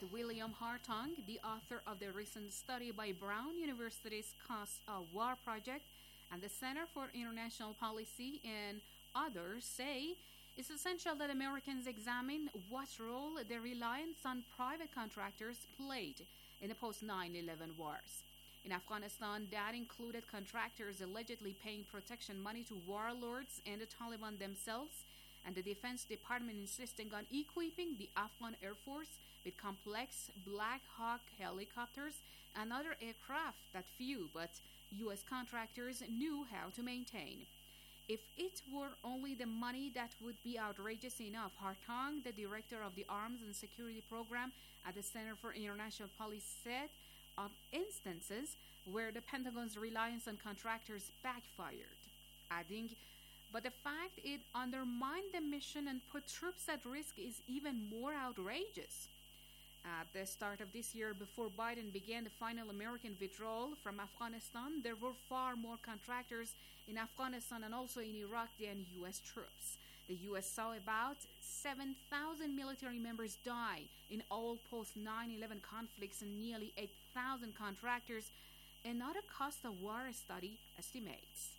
William Hartung, the author of the recent study by Brown University's Cost of War Project and the Center for International Policy and others, say it's essential that Americans examine what role their reliance on private contractors played in the post-9/11 wars. In Afghanistan, that included contractors allegedly paying protection money to warlords and the Taliban themselves, and the Defense Department insisting on equipping the Afghan Air Force with complex Black Hawk helicopters and other aircraft that few but U.S. contractors knew how to maintain. If it were only the money that would be outrageous enough, Hartung, the director of the Arms and Security Program at the Center for International Policy, said of instances where the Pentagon's reliance on contractors backfired, adding, "But the fact it undermined the mission and put troops at risk is even more outrageous." At the start of this year, before Biden began the final American withdrawal from Afghanistan, there were far more contractors in Afghanistan and also in Iraq than U.S. troops. The U.S. saw about 7,000 military members die in all post-9/11 conflicts and nearly 8,000 contractors, another cost of war study estimates.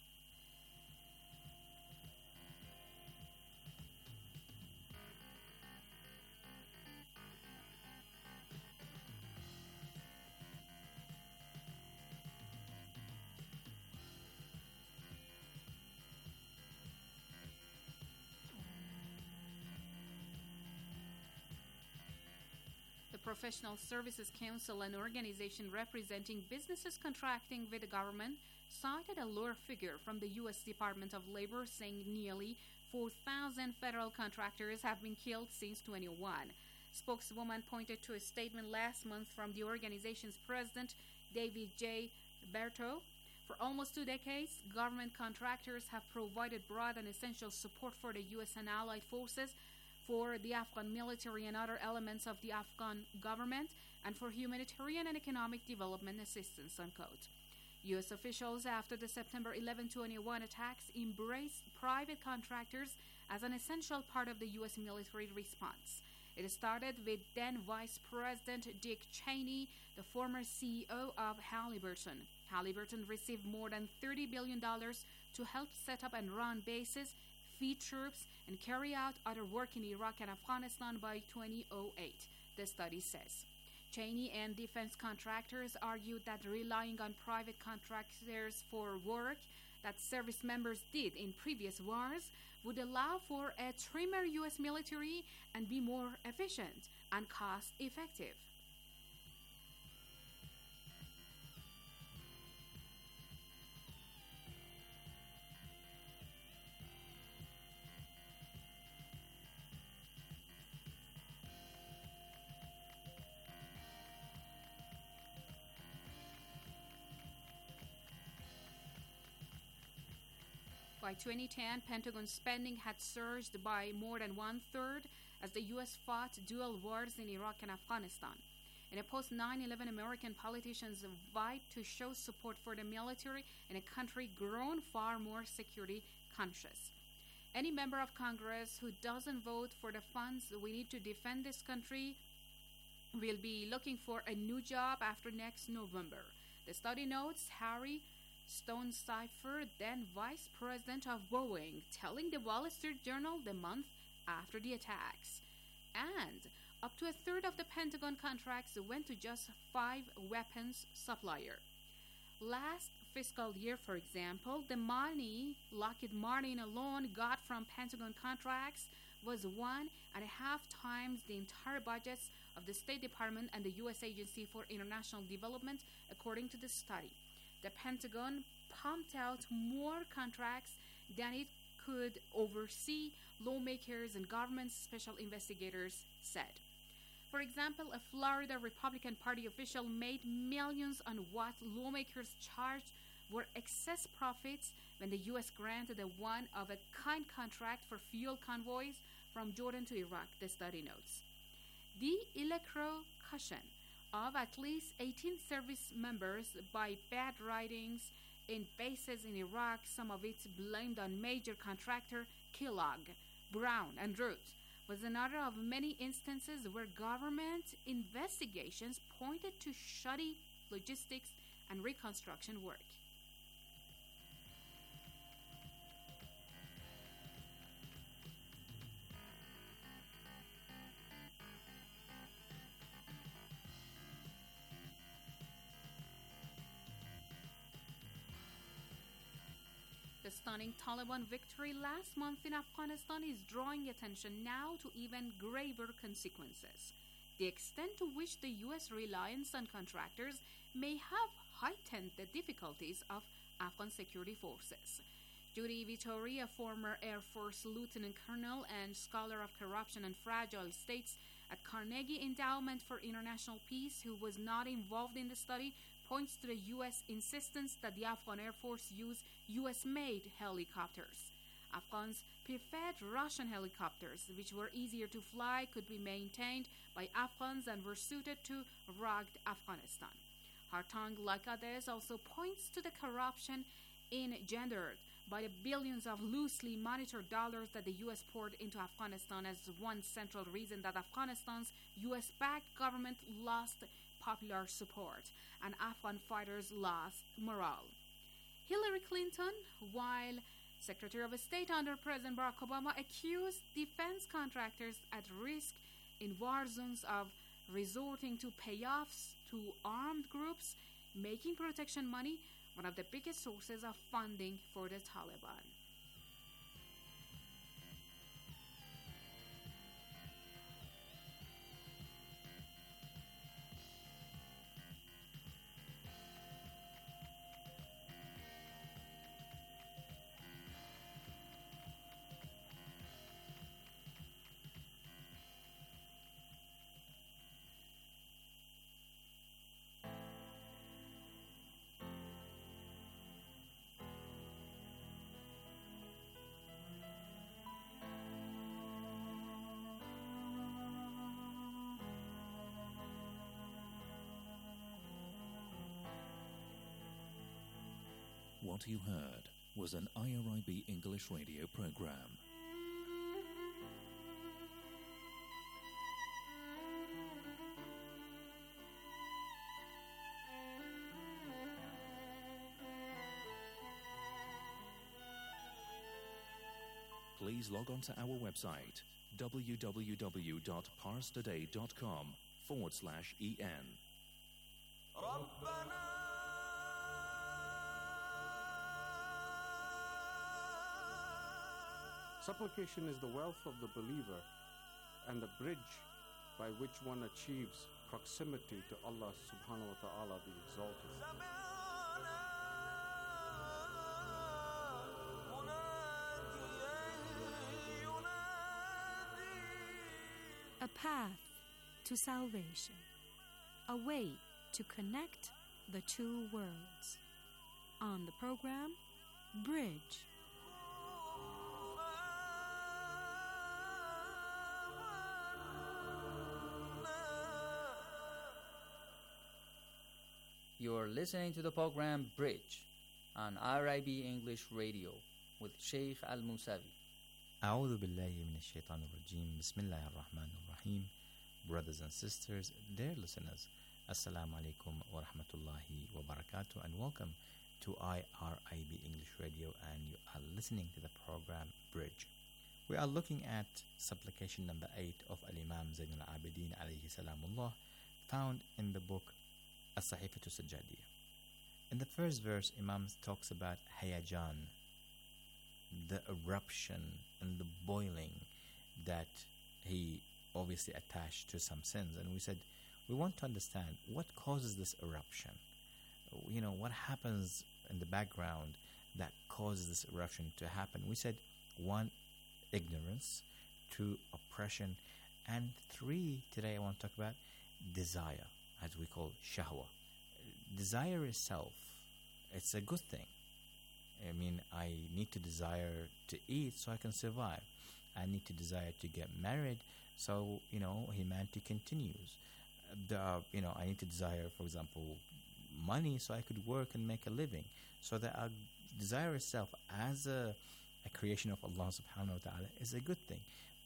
The Professional Services Council, an organization representing businesses contracting with the government, cited a lower figure from the U.S. Department of Labor saying nearly 4,000 federal contractors have been killed since 2001. Spokeswoman pointed to a statement last month from the organization's president, David J. Berto. For almost 2 decades, government contractors have provided broad and essential support for the U.S. and allied forces, for the Afghan military and other elements of the Afghan government, and for humanitarian and economic development assistance, unquote. U.S. officials, after the September 11, 2021 attacks, embraced private contractors as an essential part of the U.S. military response. It started with then Vice President Dick Cheney, the former CEO of Halliburton. Halliburton received more than $30 billion to help set up and run bases, feed troops, and carry out other work in Iraq and Afghanistan by 2008, the study says. Cheney and defense contractors argued that relying on private contractors for work that service members did in previous wars would allow for a trimmer U.S. military and be more efficient and cost-effective. By 2010, Pentagon spending had surged by more than one-third as the U.S. fought dual wars in Iraq and Afghanistan. In a post-9/11, American politicians vied to show support for the military in a country grown far more security conscious. Any member of Congress who doesn't vote for the funds we need to defend this country will be looking for a new job after next November. The study notes Harry Stonecipher, then vice president of Boeing, telling the Wall Street Journal the month after the attacks. And up to a third of the Pentagon contracts went to just 5 weapons suppliers. Last fiscal year, for example, the money Lockheed Martin alone got from Pentagon contracts was 1.5 times the entire budgets of the State Department and the U.S. Agency for International Development, according to the study. The Pentagon pumped out more contracts than it could oversee, lawmakers and government special investigators said. For example, a Florida Republican Party official made millions on what lawmakers charged were excess profits when the U.S. granted a one-of-a-kind contract for fuel convoys from Jordan to Iraq, the study notes. The electrocution of at least 18 service members by bad writings in bases in Iraq, some of it blamed on major contractor Kellogg, Brown, and Root, was another of many instances where government investigations pointed to shoddy logistics and reconstruction work. The stunning Taliban victory last month in Afghanistan is drawing attention now to even graver consequences. The extent to which the U.S. reliance on contractors may have heightened the difficulties of Afghan security forces. Judy Vittori, a former Air Force lieutenant colonel and scholar of corruption and fragile states at Carnegie Endowment for International Peace, who was not involved in the study, points to the U.S. insistence that the Afghan Air Force use U.S.-made helicopters. Afghans preferred Russian helicopters, which were easier to fly, could be maintained by Afghans, and were suited to rugged Afghanistan. Hartang Lakades also points to the corruption engendered by the billions of loosely monitored dollars that the U.S. poured into Afghanistan as one central reason that Afghanistan's U.S.-backed government lost popular support and Afghan fighters lost morale. Hillary Clinton, while Secretary of State under President Barack Obama, accused defense contractors at risk in war zones of resorting to payoffs to armed groups, making protection money one of the biggest sources of funding for the Taliban. What you heard was an IRIB English radio program. Please log on to our website www.parstoday.com/en. Supplication is the wealth of the believer and the bridge by which one achieves proximity to Allah subhanahu wa ta'ala the Exalted. A path to salvation, a way to connect the two worlds. On the program, Bridge. You're listening to the program Bridge on IRIB English Radio with Sheikh Al-Musavi. أعوذ بالله من الشيطان الرجيم بسم الله الرحمن الرحيم. Brothers and sisters, dear listeners, Assalamu alaikum wa rahmatullahi wa barakatuh, and welcome to IRIB English Radio, and you are listening to the program Bridge. We are looking at supplication number 8 of Al-Imam Zayn al-Abidin alayhi salamullah, found in the book As-Sahifatu Sajjadiyya. In the first verse, Imam talks about hayajan, the eruption and the boiling that he obviously attached to some sins. And we said we want to understand what causes this eruption. You know, what happens in the background that causes this eruption to happen. We said 1, ignorance, 2, oppression, and 3, today I want to talk about desire, as we call shahwa. Desire itself, it's a good thing. I mean, I need to desire to eat so I can survive. I need to desire to get married so, humanity continues. I need to desire, for example, money so I could work and make a living. So that desire itself as a creation of Allah subhanahu wa ta'ala is a good thing.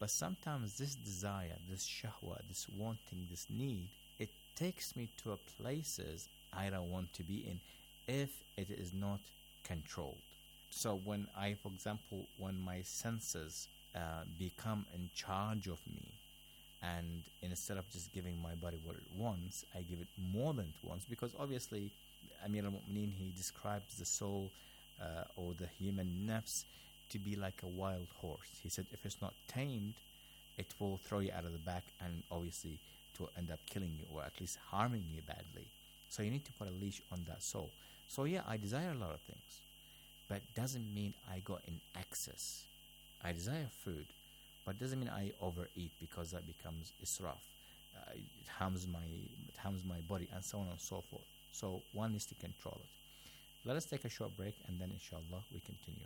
But sometimes this desire, this shahwa, this wanting, this need, it takes me to places I don't want to be in if it is not controlled. So when for example, when my senses become in charge of me, and instead of just giving my body what it wants, I give it more than it wants, because obviously Amir al-Mu'mineen, he describes the soul or the human nafs to be like a wild horse. He said if it's not tamed, it will throw you out of the back, and obviously it will end up killing you, or at least harming you badly. So you need to put a leash on that soul. So yeah, I desire a lot of things, but doesn't mean I go in excess. I desire food, but doesn't mean I overeat, because that becomes israf. It harms my body, and so on and so forth. So one needs to control it. Let us take a short break, and then inshallah we continue.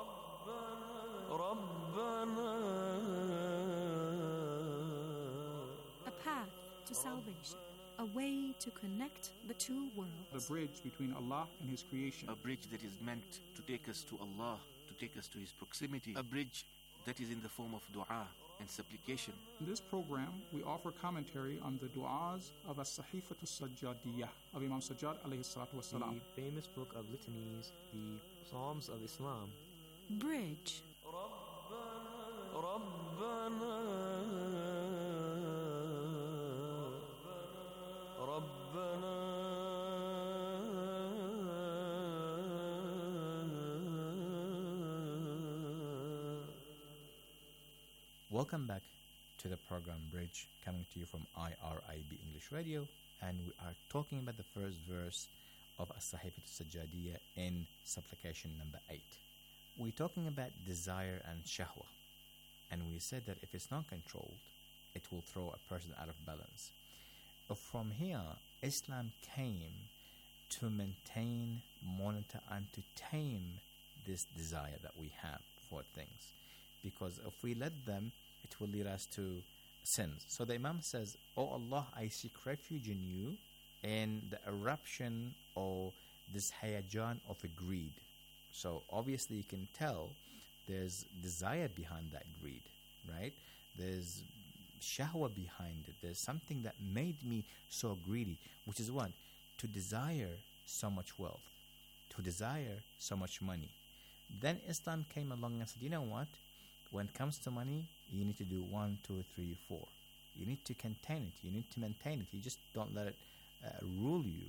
A path to salvation, a way to connect the two worlds. The bridge between Allah and His creation. A bridge that is meant to take us to Allah, to take us to His proximity. A bridge that is in the form of dua and supplication. In this program, we offer commentary on the du'as of As-Sahifatu Sajjadiyah of Imam Sajjad alayhi salatu wasalam. The famous book of litanies, the Psalms of Islam. Bridge. Welcome back to the program Bridge, coming to you from IRIB English Radio, and we are talking about the first verse of As-Sahifatu Sajjadiyah in supplication number 8. We're talking about desire and shahwa, and we said that if it's not controlled, it will throw a person out of balance. But from here, Islam came to maintain, monitor, and to tame this desire that we have for things, because if we let them, it will lead us to sins. So the Imam says, "O Allah, I seek refuge in you in the eruption or this hayajan of a greed." So obviously you can tell there's desire behind that greed, right? There's shahwa behind it. There's something that made me so greedy, which is what? To desire so much wealth, to desire so much money. Then Islam came along and said, you know what? When it comes to money, you need to do 1, 2, 3, 4. You need to contain it. You need to maintain it. You just don't let it rule you,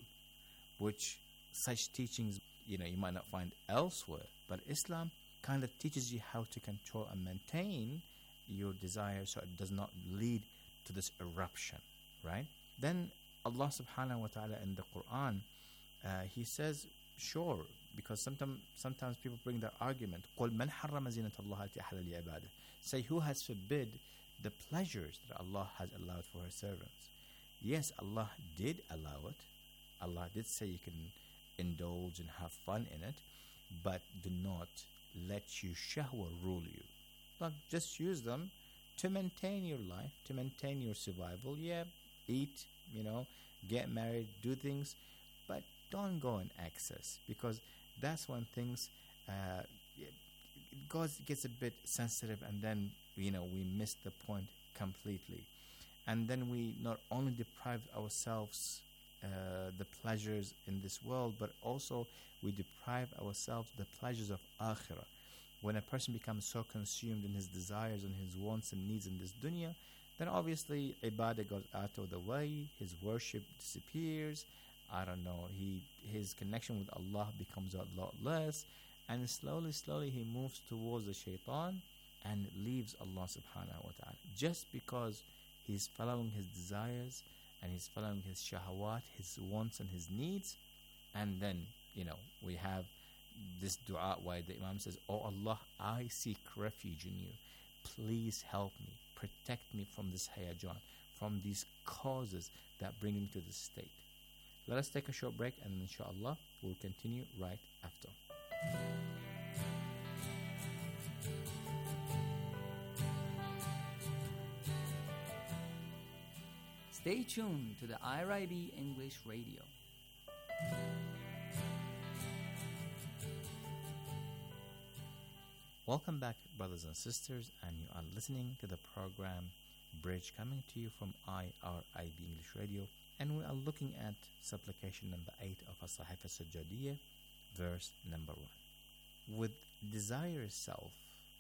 which such teachings, you might not find elsewhere. But Islam kind of teaches you how to control and maintain your desire so it does not lead to this eruption, right? Then Allah subhanahu wa ta'ala in the Quran, He says, sure, because sometimes people bring their argument, قُلْ مَنْ حَرَّمَ زِينَةَ اللَّهِ الَّتِي أَحَلَّ لِعِبَادِهِ. Say, who has forbid the pleasures that Allah has allowed for His servants? Yes, Allah did allow it. Allah did say you can indulge and have fun in it, but do not let your shahwa rule you. Like, just use them to maintain your life, to maintain your survival. Yeah, eat, get married, do things, but don't go in excess, because that's when things gets a bit sensitive, and then we miss the point completely, and then we not only deprive ourselves the pleasures in this world, but also we deprive ourselves the pleasures of akhirah. When a person becomes so consumed in his desires and his wants and needs in this dunya, then obviously ibadah goes out of the way, his worship disappears, his connection with Allah becomes a lot less, and slowly he moves towards the shaitan and leaves Allah subhanahu wa ta'ala, just because he's following his desires and he's following his shahawat, his wants and his needs. And then we have this dua where the Imam says, "Oh Allah, I seek refuge in you. Please help me, protect me from this hayajan, from these causes that bring me to this state." Let us take a short break, and inshallah we'll continue right after. Stay tuned to the IRIB English Radio. Welcome back, brothers and sisters, and you are listening to the program Bridge, coming to you from IRIB English Radio, and we are looking at supplication number 8 of As-Sahifa As-Sajjadiyya, verse number 1. With desire itself,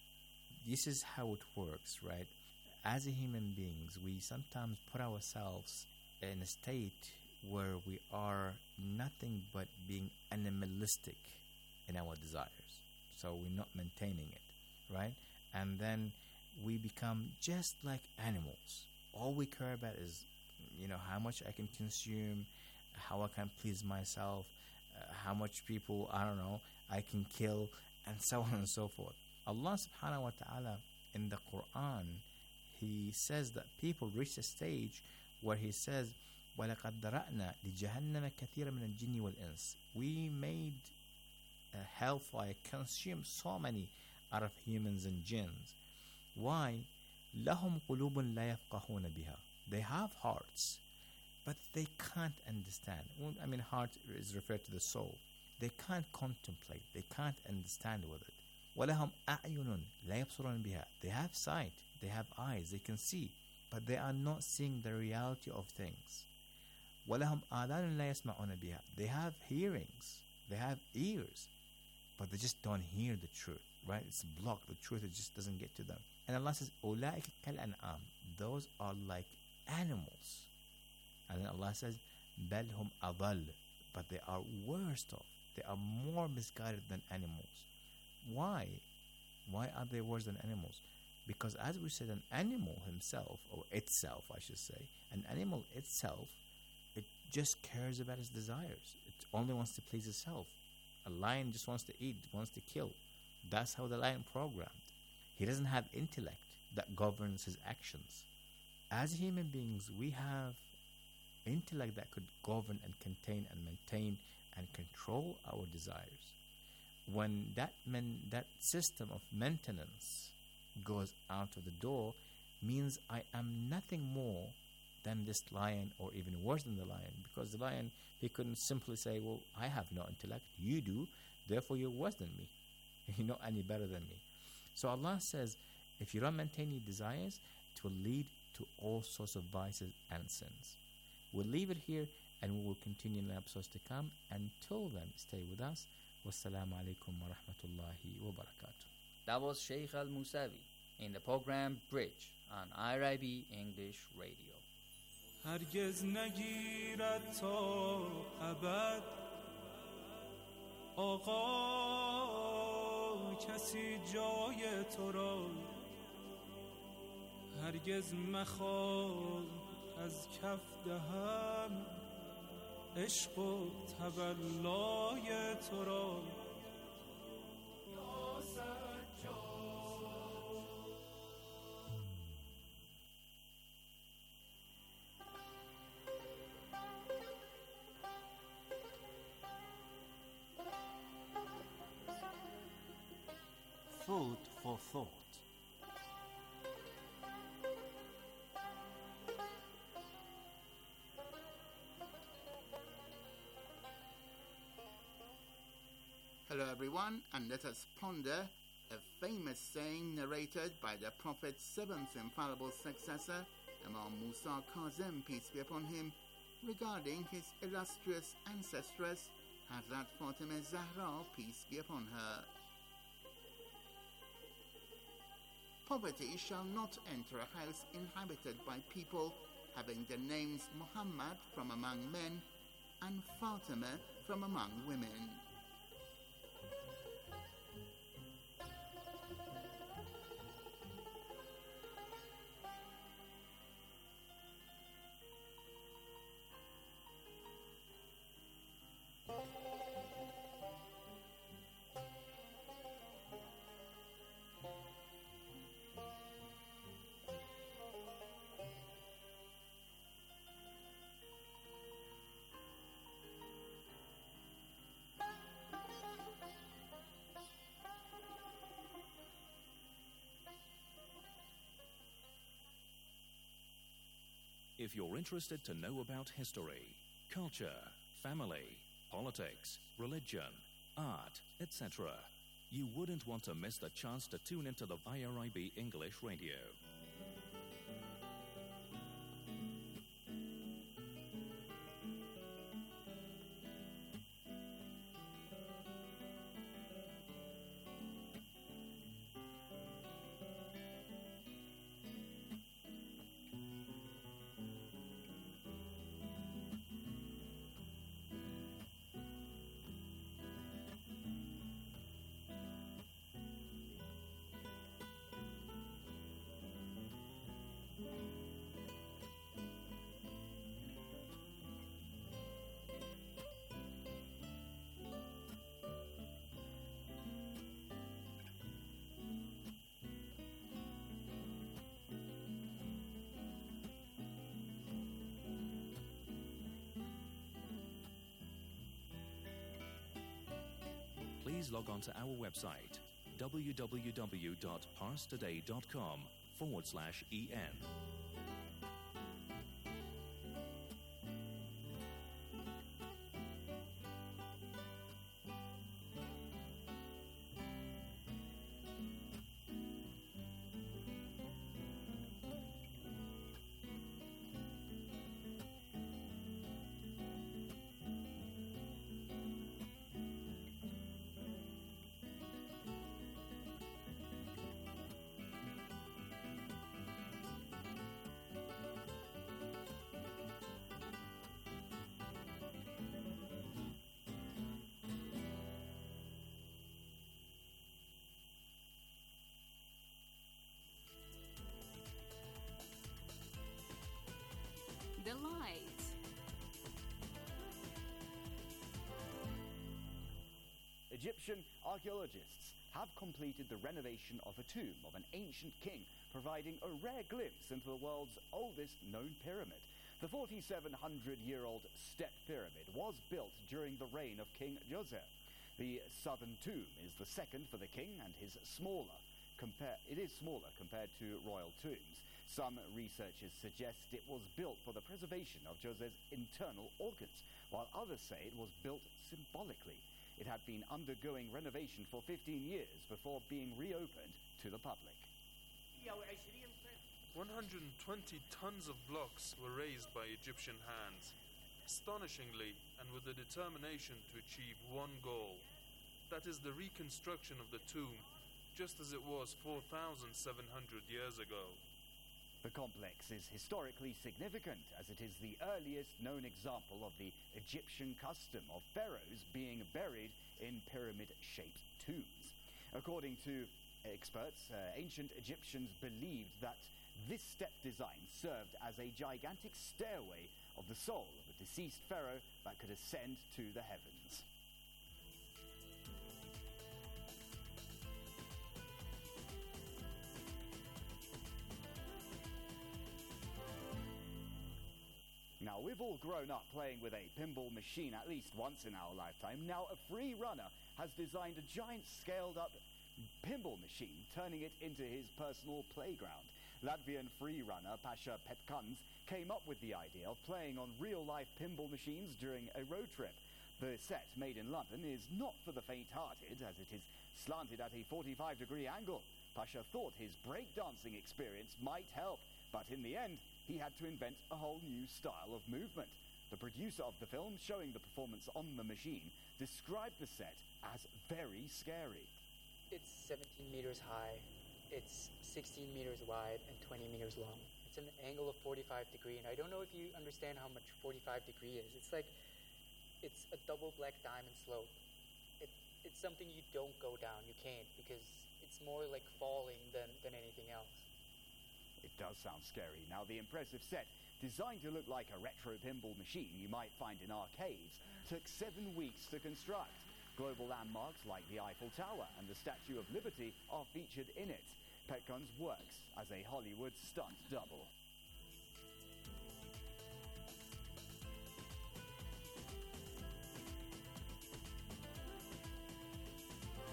this is how it works, right? As human beings, we sometimes put ourselves in a state where we are nothing but being animalistic in our desires. So we're not maintaining it, right? And then we become just like animals. All we care about is, how much I can consume, how I can please myself, how much people, I can kill, and so on and so forth. Allah subhanahu wa ta'ala in the Quran, He says that people reach a stage where He says, وَلَقَدْ دَرَأْنَا لِجَهَنَّمَ كَثِيرًا مِنَ الْجِنِّ وَالْإِنسِ. We made hellfire consume so many out of humans and jinns. Why? لَهُمْ قُلُوبٌ لَا يَفْقَهُونَ بِهَا. They have hearts, but they can't understand. Heart is referred to the soul. They can't contemplate. They can't understand with it. وَلَهُمْ أَعْيُنٌ لَا يَبْصُرُونَ بِهَا. They have sight. They have eyes. They can see, but they are not seeing the reality of things. وَلَهُمْ آذَانٌ لَا يَسْمَعُونَ بِهَا. They have hearings. They have ears, but they just don't hear the truth, right? It's blocked. The truth, it just doesn't get to them. And Allah says, أُولَٰئِكَ كَالْأَنْعَامِ. Those are like animals. And then Allah says, بَلْ هُمْ أَضَلُّ. But they are worse off. They are more misguided than animals. Why? Why are they worse than animals? Because as we said, an animal himself, or itself I should say, an animal itself, it just cares about its desires. It only wants to please itself. A lion just wants to eat, wants to kill. That's how the lion programmed. He doesn't have intellect that governs his actions. As human beings, we have intellect that could govern and contain and maintain and control our desires. When that system of maintenance goes out of the door, means I am nothing more than this lion, or even worse than the lion, because the lion, he couldn't simply say, well, I have no intellect, you do, therefore you're worse than me. You're not any better than me. So Allah says, if you don't maintain your desires, it will lead to all sorts of vices and sins. We'll leave it here, and we will continue in the episodes to come. Until then, stay with us. Wassalamu alaikum wa rahmatullahi wa barakatuh. That was Sheikh Al-Musawi in the program Bridge on IRIB English Radio. هرگز نگیرد تا ابد آقا کسی جای تو را هرگز مخواه از کف دهم عشق و تولای تو را Food for thought. Hello everyone, and let us ponder a famous saying narrated by the Prophet's seventh infallible successor, Imam Musa Kazem, peace be upon him, regarding his illustrious ancestress, Hazrat Fatima Zahra, peace be upon her. Poverty shall not enter a house inhabited by people having the names Muhammad from among men and Fatima from among women. If you're interested to know about history, culture, family, politics, religion, art, etc., You wouldn't want to miss the chance to tune into the IRIB English Radio. Please log on to our website www.parstoday.com/en. The light. Egyptian archaeologists have completed the renovation of a tomb of an ancient king, providing a rare glimpse into the world's oldest known pyramid. The 4,700-year-old Step Pyramid was built during the reign of King Djoser. The southern tomb is the second for the king and is smaller compared to royal tombs. Some researchers suggest it was built for the preservation of Djoser's internal organs, while others say it was built symbolically. It had been undergoing renovation for 15 years before being reopened to the public. 120 tons of blocks were raised by Egyptian hands, astonishingly and with the determination to achieve one goal. That is the reconstruction of the tomb, just as it was 4,700 years ago. The complex is historically significant, as it is the earliest known example of the Egyptian custom of pharaohs being buried in pyramid-shaped tombs. According to experts, ancient Egyptians believed that this step design served as a gigantic stairway of the soul of a deceased pharaoh that could ascend to the heavens. Now, we've all grown up playing with a pinball machine at least once in our lifetime. Now, a free runner has designed a giant scaled-up pinball machine, turning it into his personal playground. Latvian free runner Pasha Petkuns came up with the idea of playing on real-life pinball machines during a road trip. The set, made in London, is not for the faint-hearted, as it is slanted at a 45-degree angle. Pasha thought his breakdancing experience might help, but in the end, he had to invent a whole new style of movement. The producer of the film, showing the performance on the machine, described the set as very scary. It's 17 meters high, it's 16 meters wide, and 20 meters long. It's an angle of 45 degrees, and I don't know if you understand how much 45 degrees is. It's like, it's a double black diamond slope. It's something you don't go down, you can't, because it's more like falling than anything else. It does sound scary. Now, the impressive set, designed to look like a retro pinball machine you might find in arcades, took 7 weeks to construct. Global landmarks like the Eiffel Tower and the Statue of Liberty are featured in it. Petkuns works as a Hollywood stunt double.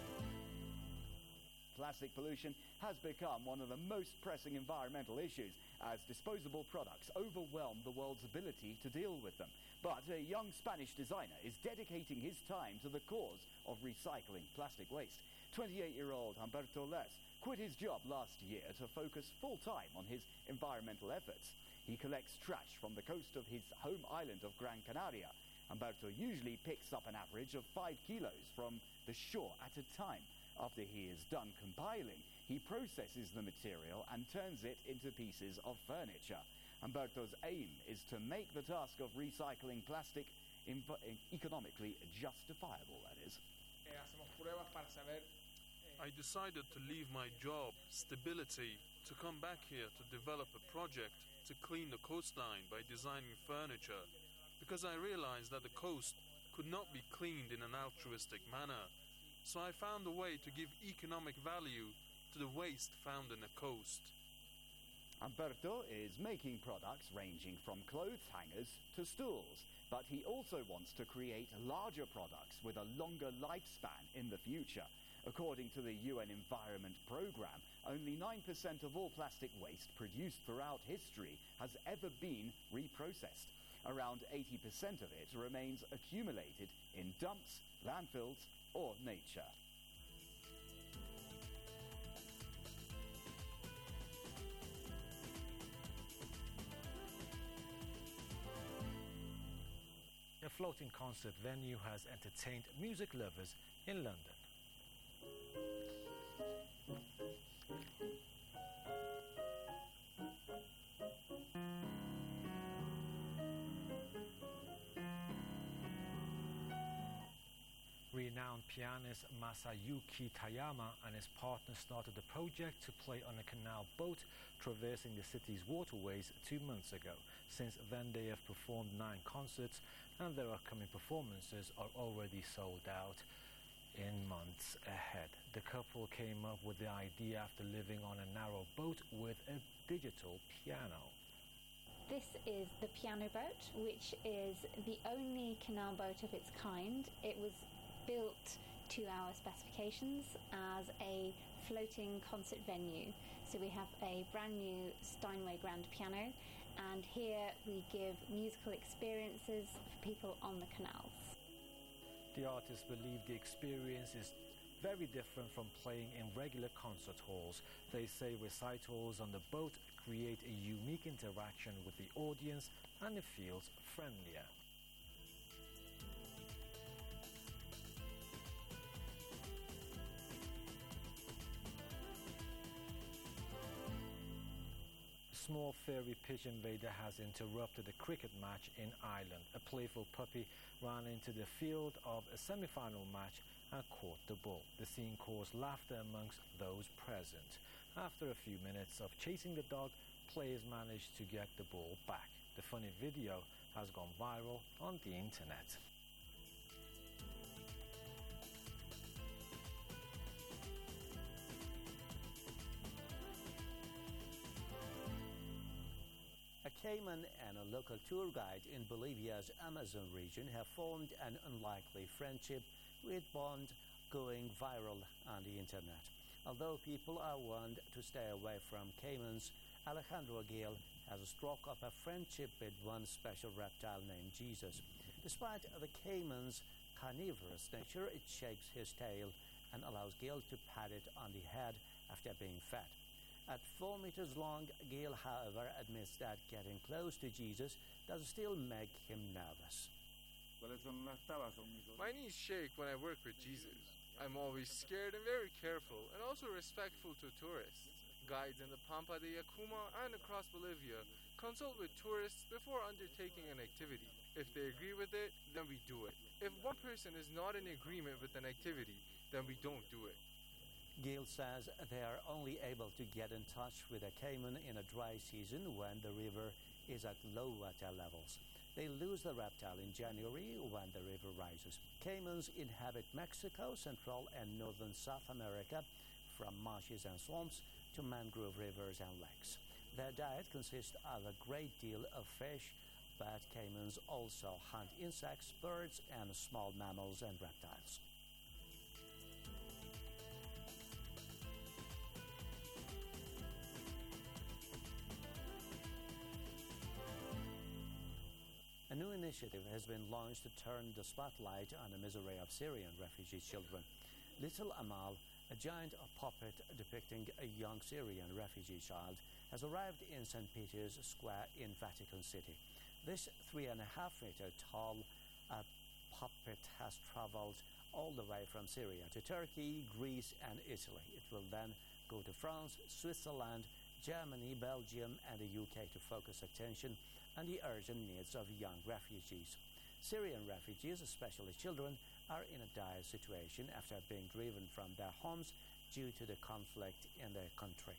Plastic pollution has become one of the most pressing environmental issues, as disposable products overwhelm the world's ability to deal with them. But a young Spanish designer is dedicating his time to the cause of recycling plastic waste. 28-year-old Humberto Les quit his job last year to focus full-time on his environmental efforts. He collects trash from the coast of his home island of Gran Canaria. Humberto usually picks up an average of 5 kilos from the shore at a time. After he is done compiling, he processes the material and turns it into pieces of furniture. Humberto's aim is to make the task of recycling plastic economically justifiable, that is. I decided to leave my job, stability, to come back here to develop a project to clean the coastline by designing furniture, because I realized that the coast could not be cleaned in an altruistic manner. So I found a way to give economic value to the waste found in the coast. Humberto is making products ranging from clothes hangers to stools, but he also wants to create larger products with a longer lifespan in the future. According to the UN Environment Programme, only 9% of all plastic waste produced throughout history has ever been reprocessed. Around 80% of it remains accumulated in dumps, landfills, or nature. A floating concert venue has entertained music lovers in London. Renowned pianist Masayuki Tayama and his partner started the project to play on a canal boat traversing the city's waterways 2 months ago. Since then they have performed 9 concerts and their upcoming performances are already sold out in months ahead. The couple came up with the idea after living on a narrow boat with a digital piano. This is the piano boat, which is the only canal boat of its kind. It was built to our specifications as a floating concert venue. So we have a brand new Steinway grand piano, and here we give musical experiences for people on the canals. The artists believe the experience is very different from playing in regular concert halls. They say recitals on the boat create a unique interaction with the audience and it feels friendlier. A small furry pigeon Vader has interrupted a cricket match in Ireland. A playful puppy ran into the field of a semi-final match and caught the ball. The scene caused laughter amongst those present. After a few minutes of chasing the dog, players managed to get the ball back. The funny video has gone viral on the internet. A Cayman and a local tour guide in Bolivia's Amazon region have formed an unlikely friendship with Bond going viral on the internet. Although people are warned to stay away from caimans, Alejandro Gil has struck up a friendship with one special reptile named Jesus. Despite the caiman's carnivorous nature, it shakes his tail and allows Gil to pat it on the head after being fed. At 4 meters long, Gil, however, admits that getting close to Jesus does still make him nervous. My knees shake when I work with Jesus. I'm always scared and very careful, and also respectful to tourists. Guides in the Pampa de Yacuma and across Bolivia consult with tourists before undertaking an activity. If they agree with it, then we do it. If one person is not in agreement with an activity, then we don't do it. Gil says they are only able to get in touch with a caiman in a dry season when the river is at low water levels. They lose the reptile in January when the river rises. Caimans inhabit Mexico, Central and Northern South America, from marshes and swamps to mangrove rivers and lakes. Their diet consists of a great deal of fish, but caimans also hunt insects, birds, and small mammals and reptiles. initiative has been launched to turn the spotlight on the misery of Syrian refugee children. Little Amal, a giant puppet depicting a young Syrian refugee child, has arrived in St. Peter's Square in Vatican City. This 3.5-meter tall puppet has traveled all the way from Syria to Turkey, Greece, and Italy. It will then go to France, Switzerland, Germany, Belgium, and the UK to focus attention on the urgent needs of young refugees. Syrian refugees, especially children, are in a dire situation after being driven from their homes due to the conflict in their country.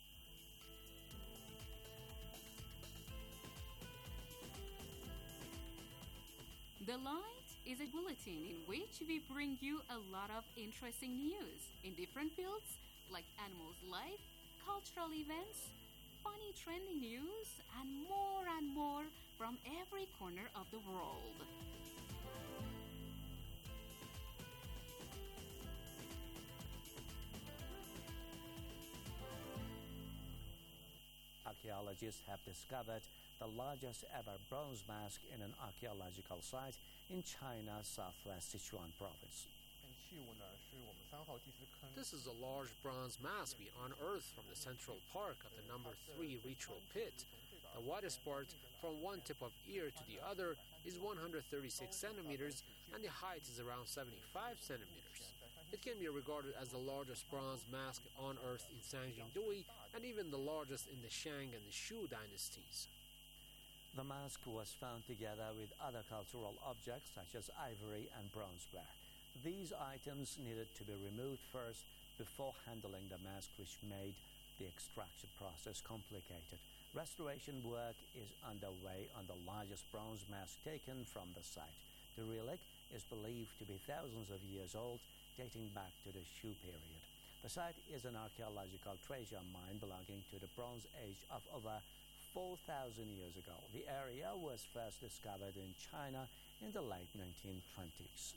The Light is a bulletin in which we bring you a lot of interesting news in different fields like animals' life, cultural events, funny trending news, and more from every corner of the world. Archaeologists have discovered the largest ever bronze mask in an archaeological site in China's southwest Sichuan province. This is a large bronze mask we unearthed from the central park of the number 3 ritual pit. The widest part from one tip of ear to the other is 136 centimeters and the height is around 75 centimeters. It can be regarded as the largest bronze mask unearthed in Sanjingdui and even the largest in the Shang and the Shu dynasties. The mask was found together with other cultural objects such as ivory and bronzeware. These items needed to be removed first before handling the mask, which made the extraction process complicated. Restoration work is underway on the largest bronze mask taken from the site. The relic is believed to be thousands of years old, dating back to the Shu period. The site is an archaeological treasure mine belonging to the Bronze Age of over 4,000 years ago. The area was first discovered in China in the late 1920s.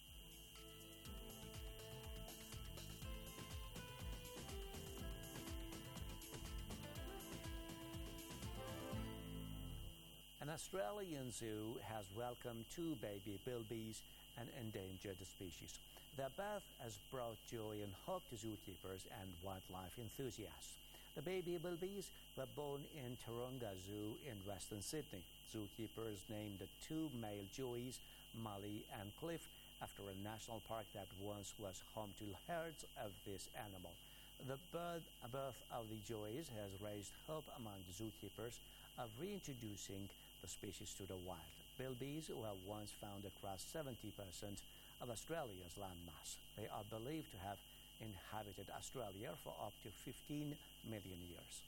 An Australian zoo has welcomed 2 baby bilbies, an endangered species. Their birth has brought joy and hope to zookeepers and wildlife enthusiasts. The baby bilbies were born in Taronga Zoo in Western Sydney. Zookeepers named the 2 male joeys, Molly and Cliff, after a national park that once was home to herds of this animal. The birth of the joeys has raised hope among the zookeepers of reintroducing the species to the wild. Bilbies were once found across 70% of Australia's landmass. They are believed to have inhabited Australia for up to 15 million years.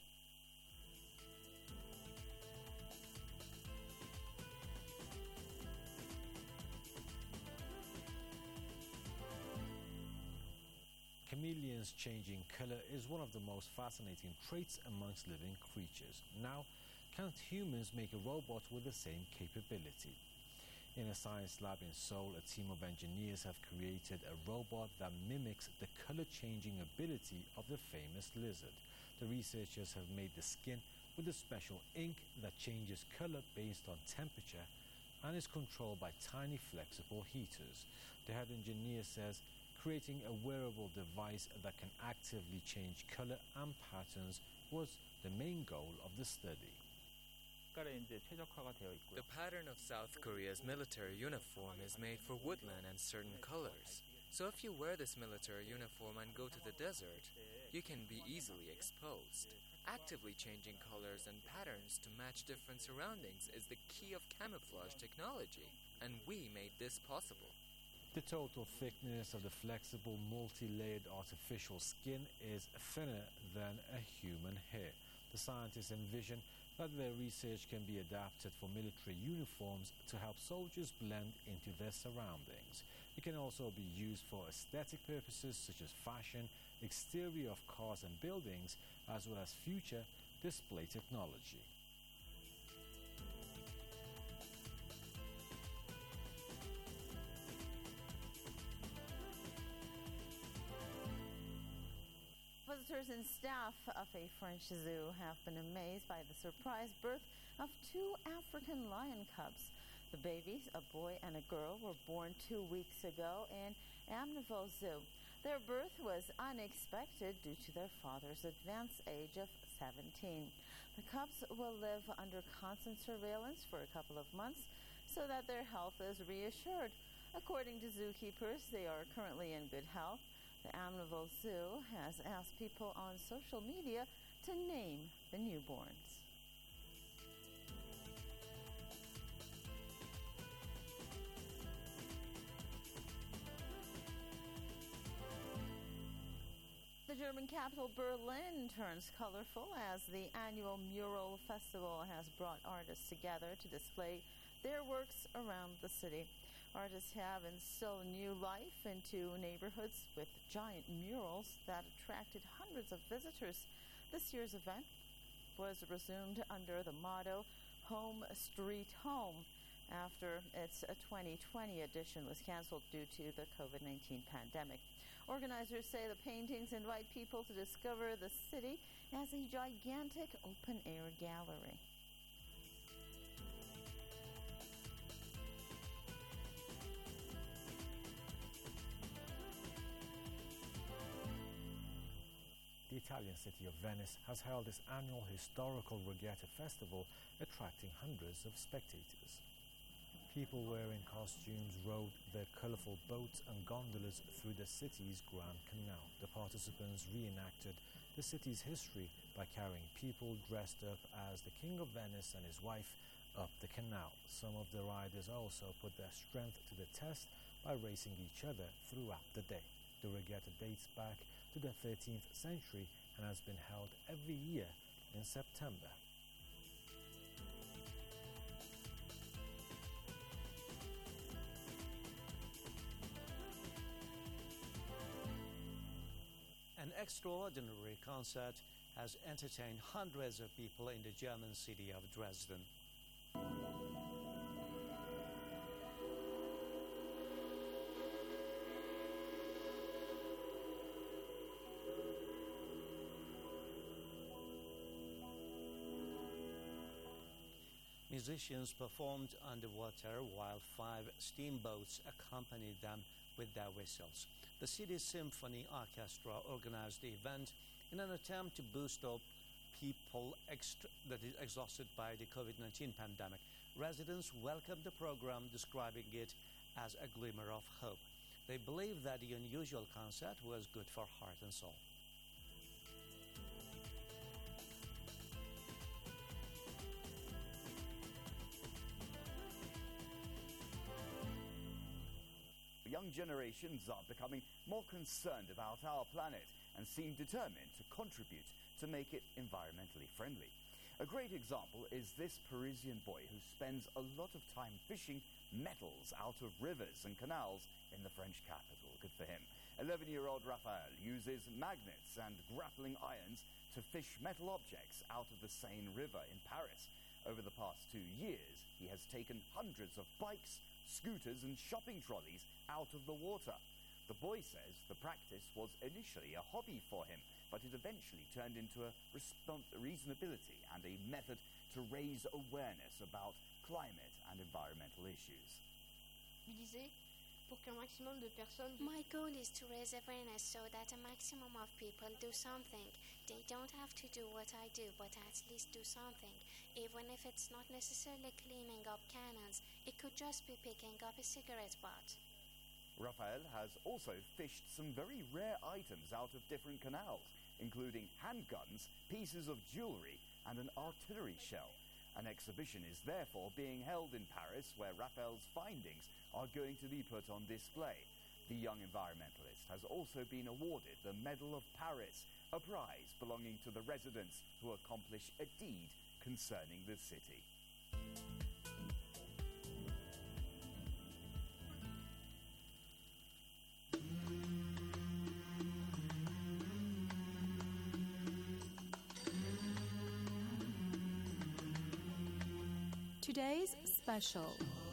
Chameleons changing color is one of the most fascinating traits amongst living creatures. Now, can't humans make a robot with the same capability? In a science lab in Seoul, a team of engineers have created a robot that mimics the color-changing ability of the famous lizard. The researchers have made the skin with a special ink that changes color based on temperature and is controlled by tiny flexible heaters. The head engineer says creating a wearable device that can actively change color and patterns was the main goal of the study. The pattern of South Korea's military uniform is made for woodland and certain colors. So if you wear this military uniform and go to the desert, you can be easily exposed. Actively changing colors and patterns to match different surroundings is the key of camouflage technology, and we made this possible. The total thickness of the flexible, multi-layered artificial skin is thinner than a human hair. The scientists envision that their research can be adapted for military uniforms to help soldiers blend into their surroundings. It can also be used for aesthetic purposes such as fashion, exterior of cars and buildings, as well as future display technology. Visitors and staff of a French zoo have been amazed by the surprise birth of 2 African lion cubs. The babies, a boy and a girl, were born 2 weeks ago in Amneville Zoo. Their birth was unexpected due to their father's advanced age of 17. The cubs will live under constant surveillance for a couple of months so that their health is reassured. According to zookeepers, they are currently in good health. The Amneville Zoo has asked people on social media to name the newborns. The German capital Berlin turns colorful as the annual mural festival has brought artists together to display their works around the city. Artists have instilled new life into neighborhoods with giant murals that attracted hundreds of visitors. This year's event was resumed under the motto Home Street Home after its 2020 edition was canceled due to the COVID-19 pandemic. Organizers say the paintings invite people to discover the city as a gigantic open-air gallery. The Italian city of Venice has held its annual historical regatta festival, attracting hundreds of spectators. People wearing costumes rowed their colourful boats and gondolas through the city's Grand Canal. The participants reenacted the city's history by carrying people dressed up as the King of Venice and his wife up the canal. Some of the riders also put their strength to the test by racing each other throughout the day. The regatta dates back to the 13th century and has been held every year in September. An extraordinary concert has entertained hundreds of people in the German city of Dresden. Musicians performed underwater while 5 steamboats accompanied them with their whistles. The city's symphony orchestra organized the event in an attempt to boost up people that is exhausted by the COVID-19 pandemic. Residents welcomed the program, describing it as a glimmer of hope. They believe that the unusual concert was good for heart and soul. Young generations are becoming more concerned about our planet and seem determined to contribute to make it environmentally friendly. A great example is this Parisian boy who spends a lot of time fishing metals out of rivers and canals in the French capital. Good for him. 11-year-old Raphael uses magnets and grappling irons to fish metal objects out of the Seine River in Paris. Over the past 2 years, he has taken hundreds of bikes, scooters and shopping trolleys out of the water. The boy says the practice was initially a hobby for him, but it eventually turned into a reasonability and a method to raise awareness about climate and environmental issues. My goal is to raise awareness so that a maximum of people do something. They don't have to do what I do, but at least do something. Even if it's not necessarily cleaning up cannons, it could just be picking up a cigarette butt. Raphael has also fished some very rare items out of different canals, including handguns, pieces of jewelry, and an artillery shell. An exhibition is therefore being held in Paris where Raphael's findings are going to be put on display. The young environmentalist has also been awarded the Medal of Paris, a prize belonging to the residents who accomplish a deed concerning the city. Today's special.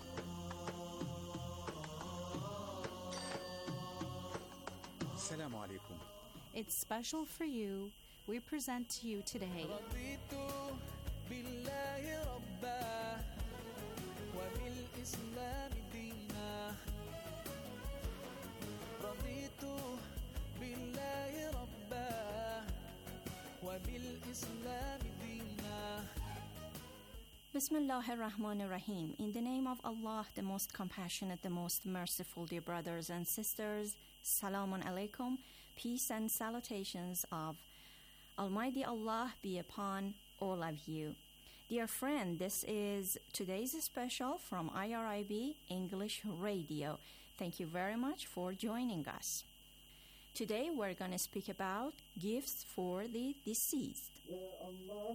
Assalamu alaikum. It's special for you. We present to you today. Bismillahir Rahmanir Rahim. In the name of Allah, the most compassionate, the most merciful, dear brothers and sisters, Salamun Alaikum, peace and salutations of Almighty Allah be upon all of you. Dear friend, this is today's special from IRIB English Radio. Thank you very much for joining us. Today we're going to speak about gifts for the deceased. يا الله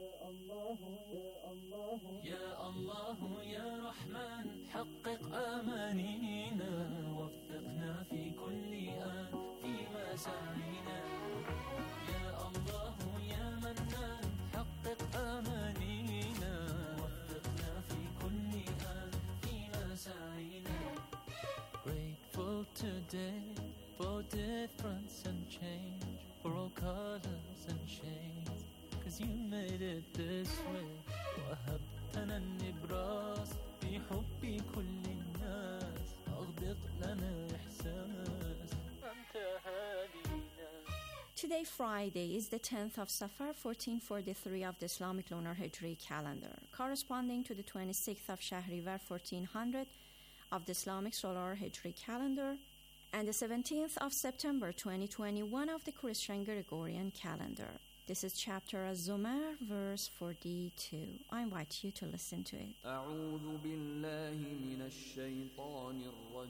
يا رحمن حقق آمانينا وفقنا في كل آن في مساعينا يا الله يا منان حقق آمانينا وفقنا في كل آن في مساعينا. Grateful today for difference and change, for all colors and shades, 'cause you made it this way. وهبتنا النبراس بحب كل الناس أغدق لنا إحساس أنت هادينا. Today, Friday, is the 10th of Safar, 1443 of the Islamic Lunar Hijri calendar, corresponding to the 26th of Shahrivar, 1400 of the Islamic Solar Hijri calendar, and the 17th of September 2021 of the Christian Gregorian calendar. This is chapter Az-Zumar, verse 42. I invite you to listen to it. أعوذ بالله من الشيطان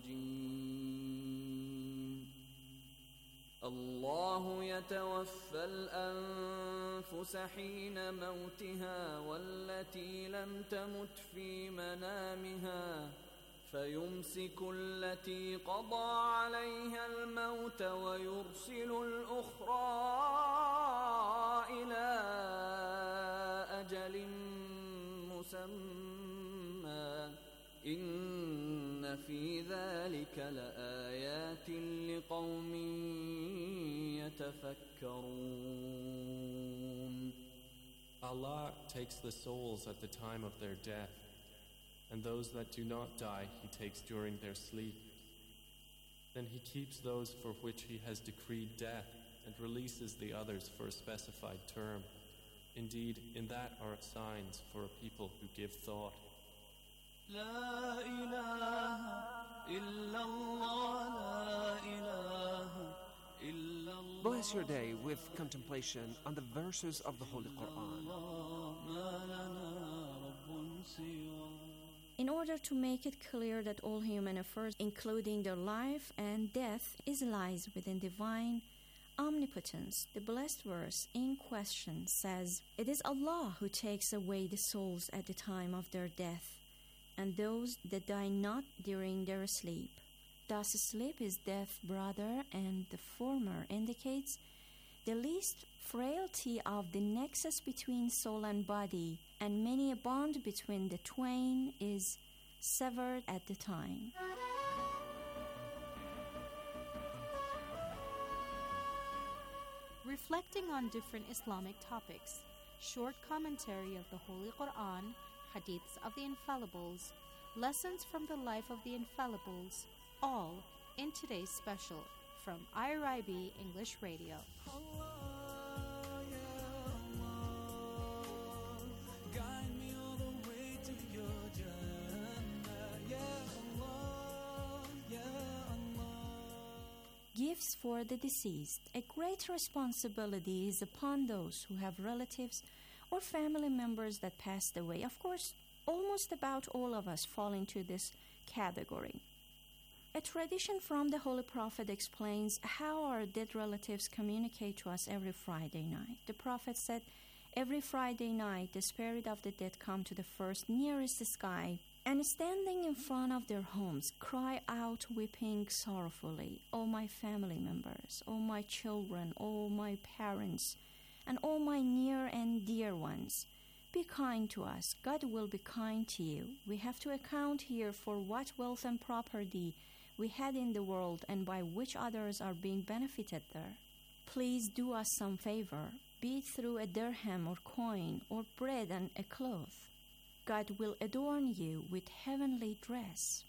الرجيم. الله يتوفى الأنفس حين موتها والتي لم تمت في منامها فيمسك التي قضى عليها الموت ويرسل الأخرى إلى أجل مسمى إن في ذلك لآيات لقوم يتفكرون. Allah takes the souls at the time of their death, and those that do not die he takes during their sleep. Then he keeps those for which he has decreed death and releases the others for a specified term. Indeed, in that are signs for a people who give thought. لا إله إلا الله لا إله إلا الله. Bless your day with contemplation on the verses of the Holy Quran. ما لنا رب سواه. In order to make it clear that all human affairs, including their life and death, lies within divine omnipotence, the blessed verse in question says, "It is Allah who takes away the souls at the time of their death, and those that die not during their sleep." Thus sleep is death, brother, and the former indicates the least frailty of the nexus between soul and body, and many a bond between the twain is severed at the time. Reflecting on different Islamic topics, short commentary of the Holy Quran, hadiths of the Infallibles, lessons from the life of the Infallibles, all in today's special from IRIB English Radio. Gifts for the deceased. A great responsibility is upon those who have relatives or family members that passed away. Of course, almost about all of us fall into this category. A tradition from the Holy Prophet explains how our dead relatives communicate to us every Friday night. The Prophet said, "Every Friday night, the spirit of the dead come to the first nearest sky, and standing in front of their homes, cry out weeping sorrowfully, 'O my family members, O my children, O my parents, and all my near and dear ones, be kind to us. God will be kind to you. We have to account here for what wealth and property we had in the world and by which others are being benefited there. Please do us some favor, be it through a dirham or coin or bread and a cloth. God will adorn you with heavenly dress."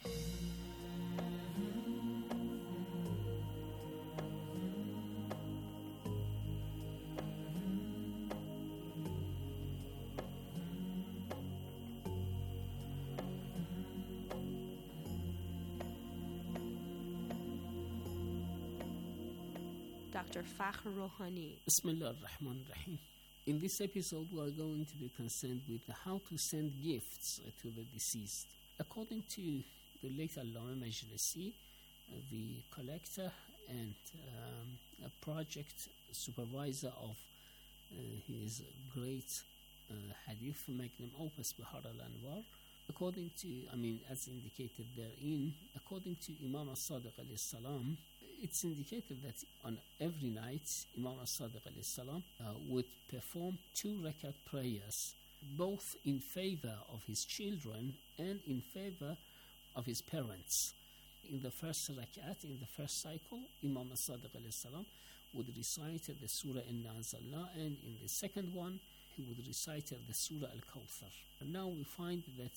Dr. Fakhr Rohani. Bismillah ar-Rahman ar-Rahim. In this episode, we are going to be concerned with how to send gifts to the deceased. According to the late Allama Majlisi, the collector and a project supervisor of his great hadith magnum opus Bihar al-Anwar, according to, as indicated therein, according to Imam al-Sadiq alayhi salam, it's indicated that on every night Imam al-Sadiq alayhi salam would perform 2 rakat prayers, both in favor of his children and in favor of his parents. In the first rakat, in the first cycle, Imam al-Sadiq alayhi salam would recite the Surah Inna Anzalna, and in the second one he would recite the Surah Al-Kawthar. Now we find that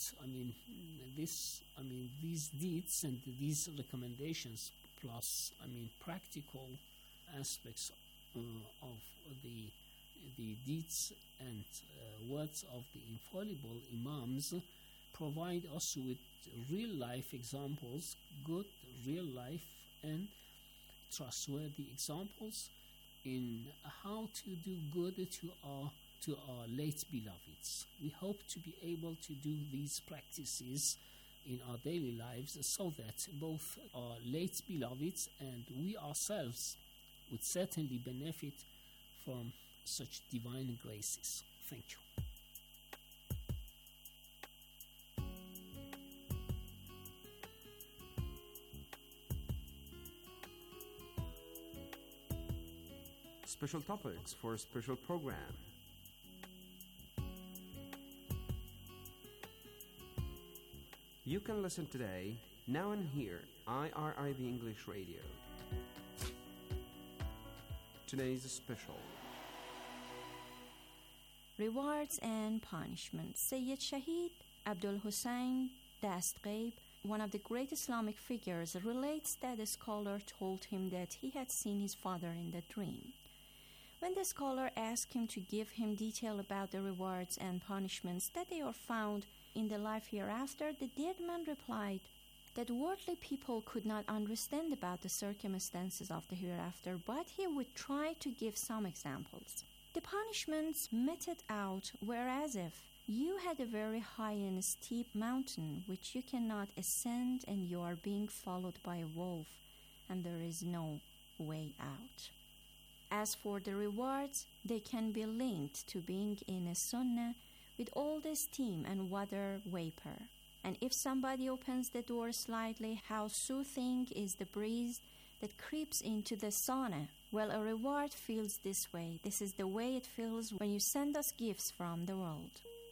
these deeds and these recommendations, plus practical aspects of the deeds and words of the infallible Imams, provide us with real life examples, good real life and trustworthy examples in how to do good to our late beloveds. We hope to be able to do these practices in our daily lives so that both our late beloveds and we ourselves would certainly benefit from such divine graces. Thank you. Special topics for a special program. You can listen today, now and here, IRIB English Radio. Today's special. Rewards and punishments. Sayyid Shahid Abdul Hussein Dastghaib, one of the great Islamic figures, relates that a scholar told him that he had seen his father in the dream. When the scholar asked him to give him detail about the rewards and punishments that they are found in the life hereafter, the dead man replied that worldly people could not understand about the circumstances of the hereafter, but he would try to give some examples. The punishments meted out were as if you had a very high and steep mountain which you cannot ascend, and you are being followed by a wolf, and there is no way out. As for the rewards, they can be linked to being in a sunnah with all the steam and water vapor. And if somebody opens the door slightly, how soothing is the breeze that creeps into the sauna. Well, a reward feels this way. This is the way it feels when you send us gifts from the world.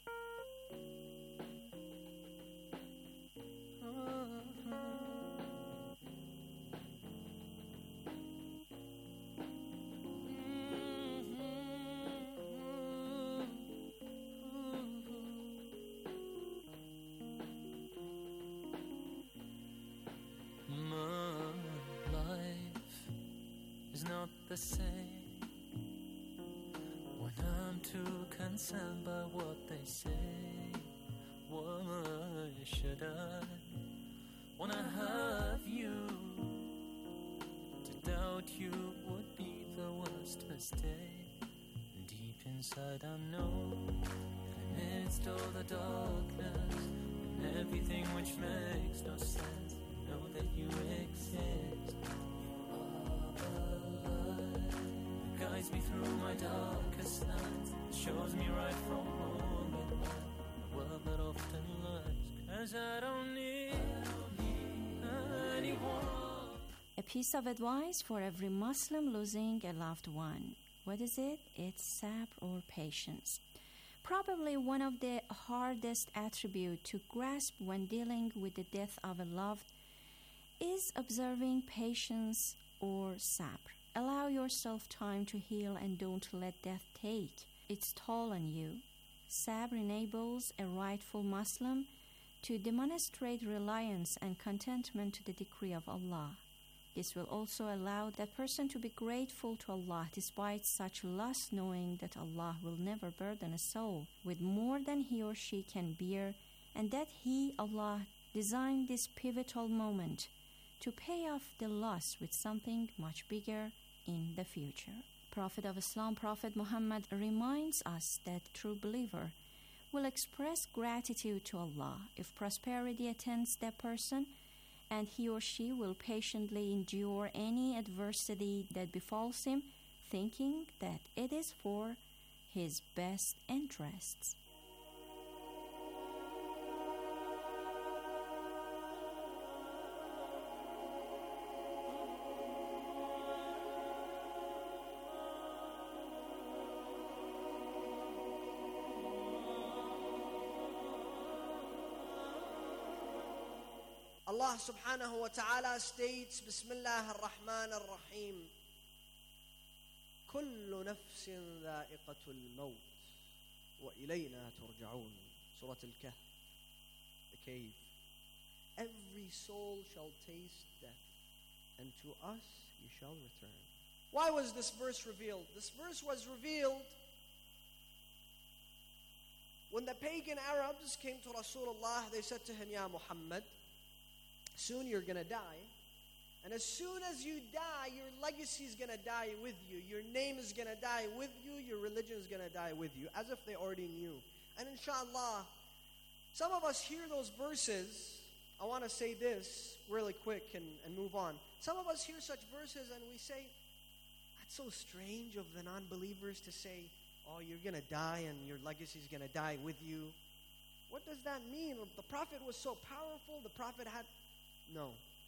The same when I'm too concerned by what they say. Why should I, when I have you, to doubt you would be the worst mistake? Deep inside I know that amidst all the darkness and everything which makes no sense, know that you exist. Guides me through my darkest nights, shows me right from wrong at night. The world that often lies, 'cause I don't need anyone. A piece of advice for every Muslim losing a loved one. What is it? It's sabr or patience. Probably one of the hardest attributes to grasp when dealing with the death of a loved is observing patience or sabr. Allow yourself time to heal and don't let death take its toll on you. Sabr enables a rightful Muslim to demonstrate reliance and contentment to the decree of Allah. This will also allow that person to be grateful to Allah despite such loss, knowing that Allah will never burden a soul with more than he or she can bear, and that He, Allah, designed this pivotal moment to pay off the loss with something much bigger in the future. Prophet of Islam, Prophet Muhammad, reminds us that the true believer will express gratitude to Allah if prosperity attends that person, and he or she will patiently endure any adversity that befalls him, thinking that it is for his best interests. Allah subhanahu wa ta'ala states, Bismillah ar-Rahman ar-Rahim, كل نفس ذائقة الموت وإلينا ترجعون. Surah Al-Kahf, the cave. Every soul shall taste death, and to us you shall return. Why was this verse revealed? This verse was revealed when the pagan Arabs came to Rasulullah. They said to him, Ya Muhammad, soon you're going to die. And as soon as you die, your legacy is going to die with you. Your name is going to die with you. Your religion is going to die with you. As if they already knew. And inshallah, some of us hear those verses. I want to say this really quick and move on. Some of us hear such verses and we say, that's so strange of the non-believers to say, oh, you're going to die and your legacy is going to die with you. What does that mean? The Prophet was so powerful. The Prophet had... No.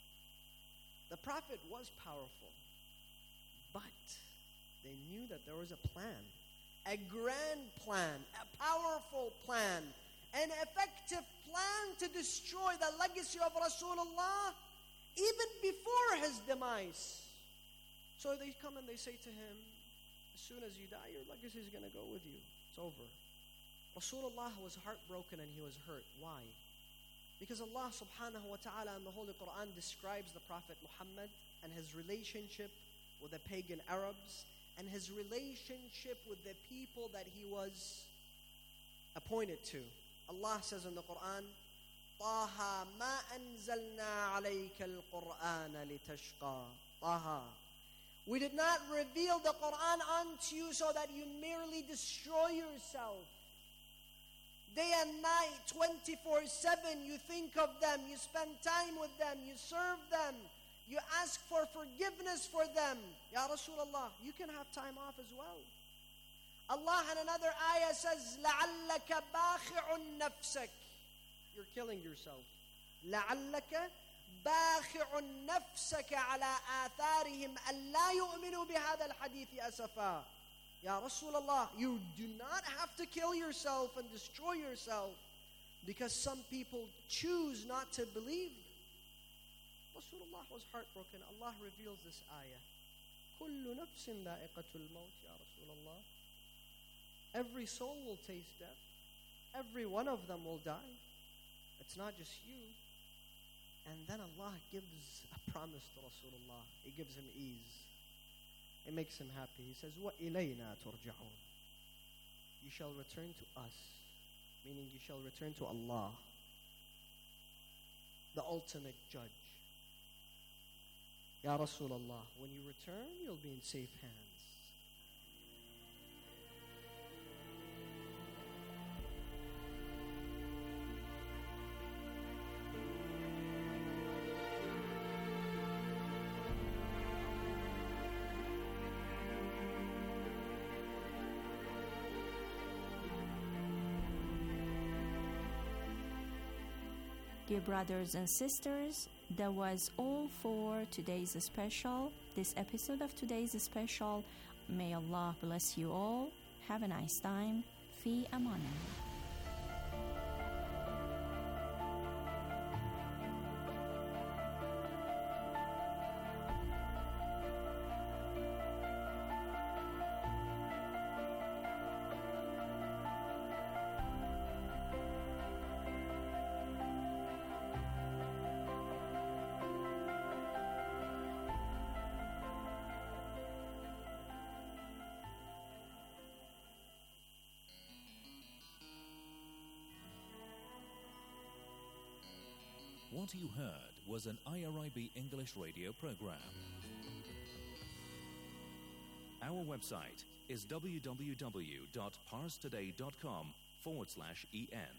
The Prophet was powerful. But they knew that there was a plan. A grand plan. A powerful plan. An effective plan to destroy the legacy of Rasulullah even before his demise. So they come and they say to him, as soon as you die, your legacy is going to go with you. It's over. Rasulullah was heartbroken and he was hurt. Why? Because Allah subhanahu wa ta'ala in the Holy Quran describes the Prophet Muhammad and his relationship with the pagan Arabs and his relationship with the people that he was appointed to. Allah says in the Quran, طَاهَا مَا أَنزَلْنَا عَلَيْكَ الْقُرْآنَ لِتَشْقَى طَاهَا. We did not reveal the Quran unto you so that you merely destroy yourself. Day and night, 24/7, you think of them, you spend time with them, you serve them, you ask for forgiveness for them. Ya Rasulullah, you can have time off as well. Allah in another ayah says, لَعَلَّكَ بَاخِعٌ نَفْسَكَ. You're killing yourself. لَعَلَّكَ بَاخِعٌ نَفْسَكَ عَلَىٰ آثَارِهِمْ أَلَّا يُؤْمِنُوا بِهَذَا الْحَدِيثِ أَسَفًا. Ya Rasulullah, you do not have to kill yourself and destroy yourself because some people choose not to believe. Rasulullah was heartbroken. Allah reveals this ayah. كُلُّ نَفْسٍ ذَائِقَةُ الْمَوْتِ Ya Rasulullah. Every soul will taste death. Every one of them will die. It's not just you. And then Allah gives a promise to Rasulullah. He gives him ease. It makes him happy. He says, وَإِلَيْنَا تُرْجَعُونَ. You shall return to us. Meaning you shall return to Allah, the ultimate judge. Ya Rasulullah, when you return, you'll be in safe hands. Dear brothers and sisters, that was all for today's special, this episode of today's special. May Allah bless you all. Have a nice time. Fi amanillah. What you heard was an IRIB English radio program. Our website is www.parstoday.com/en.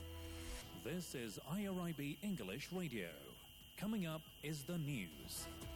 This is IRIB English Radio. Coming up is the news.